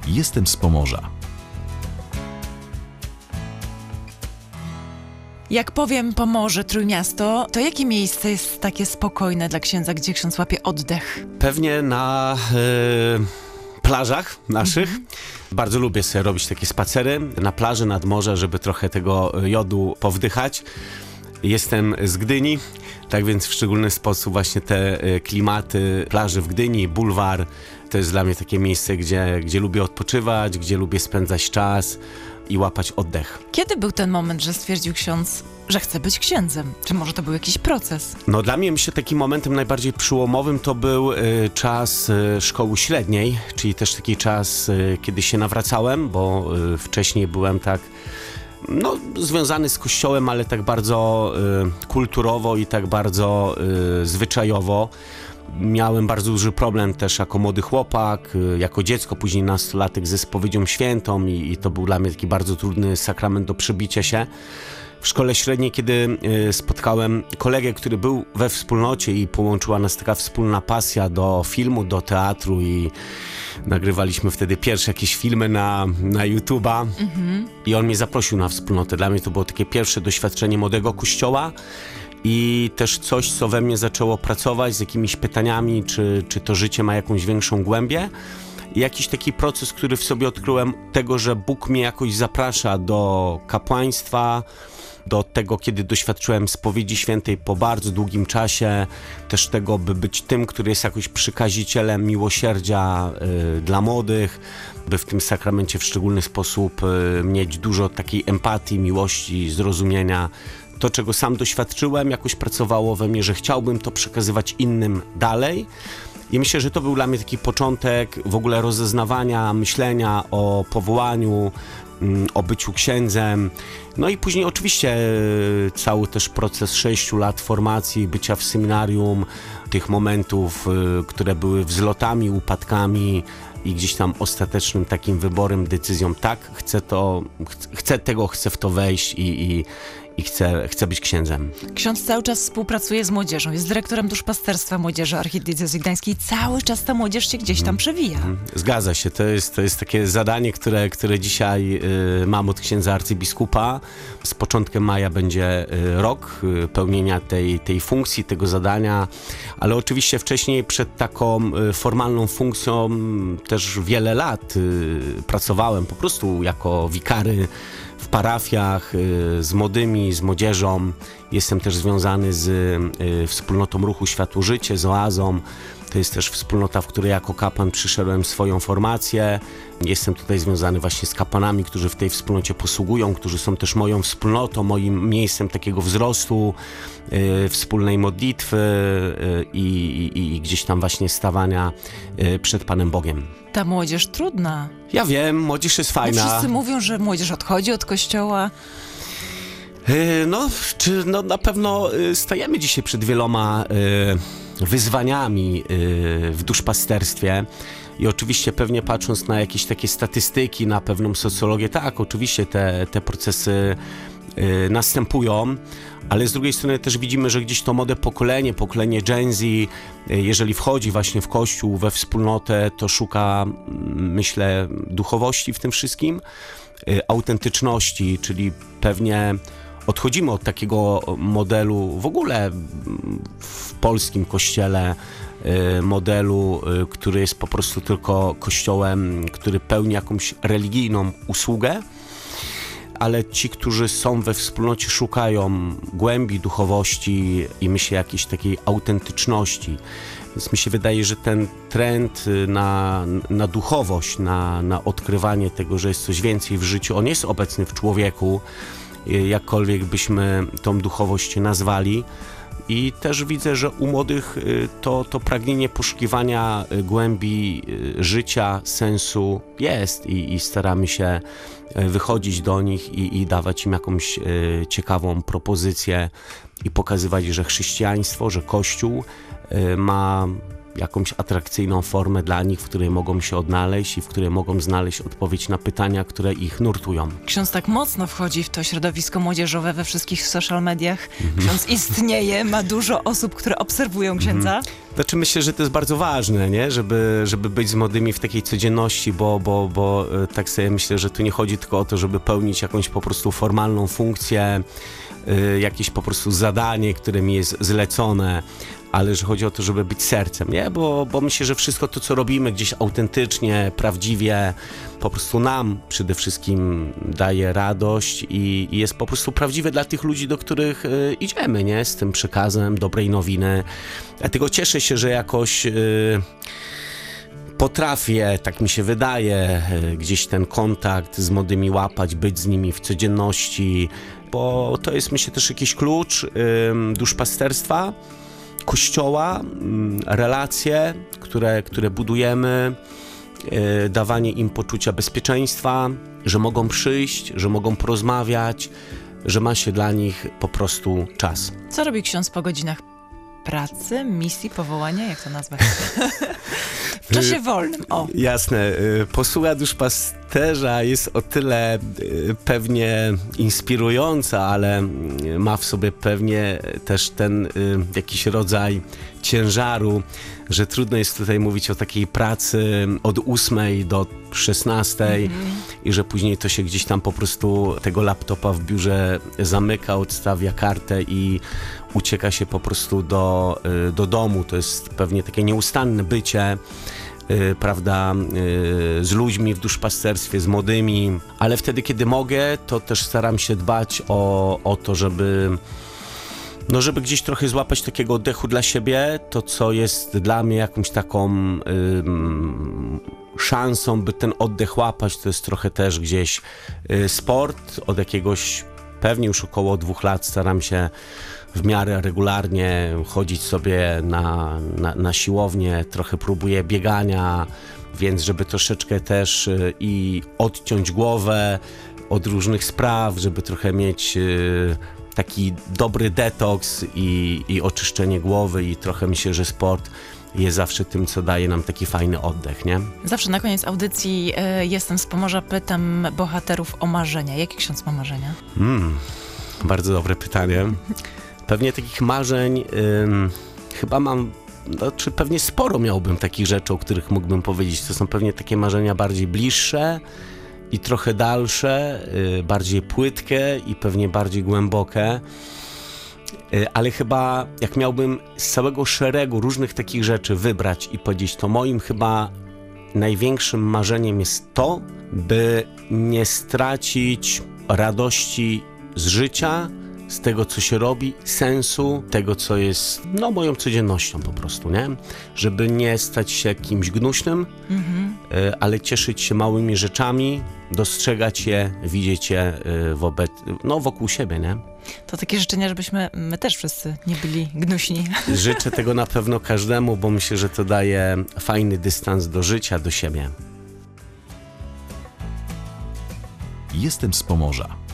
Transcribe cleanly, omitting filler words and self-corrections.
Jestem z Pomorza. Jak powiem Pomorze, Trójmiasto, to jakie miejsce jest takie spokojne dla księdza, gdzie ksiądz łapie oddech? Pewnie na plażach naszych. Bardzo lubię sobie robić takie spacery na plaży, nad morze, żeby trochę tego jodu powdychać. Jestem z Gdyni, tak więc w szczególny sposób właśnie te klimaty plaży w Gdyni, bulwar, to jest dla mnie takie miejsce, gdzie lubię odpoczywać, gdzie lubię spędzać czas i łapać oddech. Kiedy był ten moment, że stwierdził ksiądz, że chce być księdzem? Czy może to był jakiś proces? No dla mnie myślę takim momentem najbardziej przełomowym to był czas szkoły średniej, czyli też taki czas, kiedy się nawracałem, bo wcześniej byłem tak związany z kościołem, ale tak bardzo kulturowo i tak bardzo zwyczajowo. Miałem bardzo duży problem też jako młody chłopak, jako dziecko, później nastolatek ze spowiedzią świętą i to był dla mnie taki bardzo trudny sakrament do przebicia się. W szkole średniej, kiedy spotkałem kolegę, który był we wspólnocie i połączyła nas taka wspólna pasja do filmu, do teatru i nagrywaliśmy wtedy pierwsze jakieś filmy na YouTube'a i on mnie zaprosił na wspólnotę. Dla mnie to było takie pierwsze doświadczenie młodego kościoła i też coś, co we mnie zaczęło pracować z jakimiś pytaniami, czy to życie ma jakąś większą głębię. I jakiś taki proces, który w sobie odkryłem tego, że Bóg mnie jakoś zaprasza do kapłaństwa, do tego, kiedy doświadczyłem spowiedzi świętej po bardzo długim czasie, też tego, by być tym, który jest jakoś przykazicielem miłosierdzia dla młodych, by w tym sakramencie w szczególny sposób mieć dużo takiej empatii, miłości, zrozumienia. To, czego sam doświadczyłem, jakoś pracowało we mnie, że chciałbym to przekazywać innym dalej. I myślę, że to był dla mnie taki początek w ogóle rozeznawania, myślenia o powołaniu, o byciu księdzem. No i później oczywiście cały też proces 6 lat formacji, bycia w seminarium, tych momentów, które były wzlotami, upadkami i gdzieś tam ostatecznym takim wyborem, decyzją, tak, chcę w to wejść i chcę być księdzem. Ksiądz cały czas współpracuje z młodzieżą, jest dyrektorem duszpasterstwa młodzieży Archidiecezji Gdańskiej. Cały czas ta młodzież się gdzieś tam przewija. Zgadza się, to jest takie zadanie, które dzisiaj mam od księdza arcybiskupa. Z początkiem maja będzie rok pełnienia tej funkcji, tego zadania, ale oczywiście wcześniej przed taką formalną funkcją też wiele lat pracowałem po prostu jako wikary w parafiach, z młodymi, z młodzieżą. Jestem też związany z wspólnotą Ruchu Światło-Życie, z Oazą. To jest też wspólnota, w której jako kapłan przyszedłem swoją formację. Jestem tutaj związany właśnie z kapłanami, którzy w tej wspólnocie posługują, którzy są też moją wspólnotą, moim miejscem takiego wzrostu, wspólnej modlitwy i gdzieś tam właśnie stawania przed Panem Bogiem. Ta młodzież trudna. Ja wiem, młodzież jest fajna. Wszyscy mówią, że młodzież odchodzi od kościoła. Na pewno stajemy dzisiaj przed wieloma wyzwaniami w duszpasterstwie i oczywiście pewnie patrząc na jakieś takie statystyki, na pewną socjologię, tak, oczywiście te procesy następują, ale z drugiej strony też widzimy, że gdzieś to młode pokolenie Gen Z, jeżeli wchodzi właśnie w Kościół, we wspólnotę, to szuka, myślę, duchowości w tym wszystkim, autentyczności, czyli pewnie odchodzimy od takiego modelu w ogóle w polskim kościele, modelu, który jest po prostu tylko kościołem, który pełni jakąś religijną usługę, ale ci, którzy są we wspólnocie, szukają głębi, duchowości i myślę jakiejś takiej autentyczności. Więc mi się wydaje, że ten trend na duchowość, na odkrywanie tego, że jest coś więcej w życiu, on jest obecny w człowieku, jakkolwiek byśmy tą duchowość nazwali. I też widzę, że u młodych to pragnienie poszukiwania głębi życia, sensu jest i staramy się wychodzić do nich i dawać im jakąś ciekawą propozycję i pokazywać, że chrześcijaństwo, że Kościół ma jakąś atrakcyjną formę dla nich, w której mogą się odnaleźć i w której mogą znaleźć odpowiedź na pytania, które ich nurtują. Ksiądz tak mocno wchodzi w to środowisko młodzieżowe we wszystkich social mediach. Ksiądz istnieje, ma dużo osób, które obserwują księdza. Znaczy myślę, że to jest bardzo ważne, nie? Żeby być z młodymi w takiej codzienności, bo tak sobie myślę, że tu nie chodzi tylko o to, żeby pełnić jakąś po prostu formalną funkcję, jakieś po prostu zadanie, które mi jest zlecone, ale że chodzi o to, żeby być sercem, nie? Bo myślę, że wszystko to, co robimy gdzieś autentycznie, prawdziwie, po prostu nam przede wszystkim daje radość i jest po prostu prawdziwe dla tych ludzi, do których idziemy, nie? Z tym przekazem dobrej nowiny. Dlatego cieszę się, że jakoś potrafię, tak mi się wydaje, gdzieś ten kontakt z młodymi łapać, być z nimi w codzienności, bo to jest, myślę, też jakiś klucz duszpasterstwa, Kościoła, relacje, które budujemy, dawanie im poczucia bezpieczeństwa, że mogą przyjść, że mogą porozmawiać, że ma się dla nich po prostu czas. Co robi ksiądz po godzinach pracy, misji, powołania? Jak to nazwać? W czasie wolnym. O. Jasne. Posługa duszpasterza jest o tyle pewnie inspirująca, ale ma w sobie pewnie też ten jakiś rodzaj ciężaru, że trudno jest tutaj mówić o takiej pracy od 8 do 16 i że później to się gdzieś tam po prostu tego laptopa w biurze zamyka, odstawia kartę i ucieka się po prostu do domu. To jest pewnie takie nieustanne bycie, prawda, z ludźmi w duszpasterstwie, z młodymi, ale wtedy, kiedy mogę, to też staram się dbać o to, żeby gdzieś trochę złapać takiego oddechu dla siebie, to co jest dla mnie jakąś taką szansą, by ten oddech łapać, to jest trochę też gdzieś sport. Od jakiegoś pewnie już około 2 lat staram się w miarę regularnie chodzić sobie na siłownię, trochę próbuję biegania, więc żeby troszeczkę też i odciąć głowę od różnych spraw, żeby trochę mieć taki dobry detoks i oczyszczenie głowy i trochę myślę, że sport jest zawsze tym, co daje nam taki fajny oddech, nie? Zawsze na koniec audycji jestem z Pomorza, pytam bohaterów o marzenia. Jakie ksiądz ma marzenia? Bardzo dobre pytanie. Pewnie takich marzeń chyba mam, czy pewnie sporo miałbym takich rzeczy, o których mógłbym powiedzieć. To są pewnie takie marzenia bardziej bliższe i trochę dalsze, bardziej płytkie i pewnie bardziej głębokie. Ale chyba jak miałbym z całego szeregu różnych takich rzeczy wybrać i powiedzieć, to moim chyba największym marzeniem jest to, by nie stracić radości z życia, z tego, co się robi, sensu tego, co jest moją codziennością po prostu, nie? Żeby nie stać się kimś gnuśnym, ale cieszyć się małymi rzeczami, dostrzegać je, widzieć je wokół siebie, nie? To takie życzenia, żebyśmy my też wszyscy nie byli gnuśni. Życzę tego na pewno każdemu, bo myślę, że to daje fajny dystans do życia, do siebie. Jestem z Pomorza.